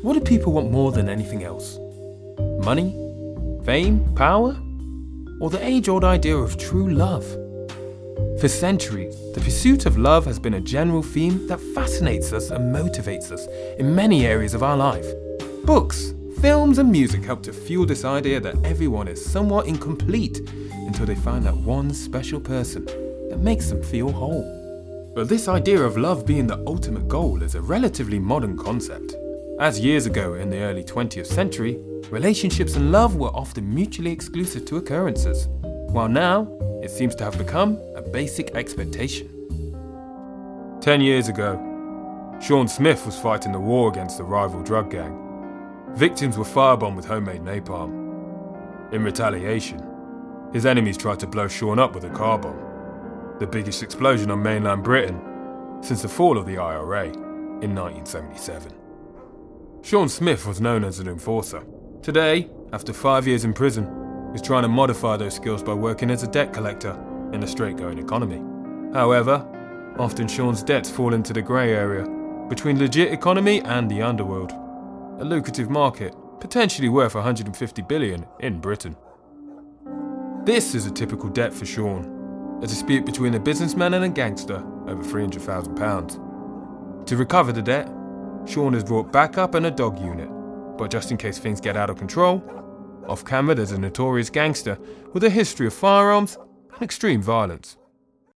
What do people want more than anything else? Money? Fame? Power? Or the age-old idea of true love? For centuries, the pursuit of love has been a general theme that fascinates us and motivates us in many areas of our life. Books, films and music help to fuel this idea that everyone is somewhat incomplete until they find that one special person that makes them feel whole. But this idea of love being the ultimate goal is a relatively modern concept. As years ago in the early 20th century, relationships and love were often mutually exclusive to occurrences, while now it seems to have become a basic expectation. 10 years ago, Sean Smith was fighting the war against a rival drug gang. Victims were firebombed with homemade napalm. In retaliation, his enemies tried to blow Sean up with a car bomb, the biggest explosion on mainland Britain since the fall of the IRA in 1977. Sean Smith was known as an enforcer. Today, after 5 years in prison, he's trying to modify those skills by working as a debt collector in a straight-going economy. However, often Sean's debts fall into the grey area between legit economy and the underworld, a lucrative market potentially worth $150 billion in Britain. This is a typical debt for Sean, a dispute between a businessman and a gangster over £300,000. To recover the debt, Sean is brought back up in a dog unit, but just in case things get out of control, off camera there's a notorious gangster with a history of firearms and extreme violence.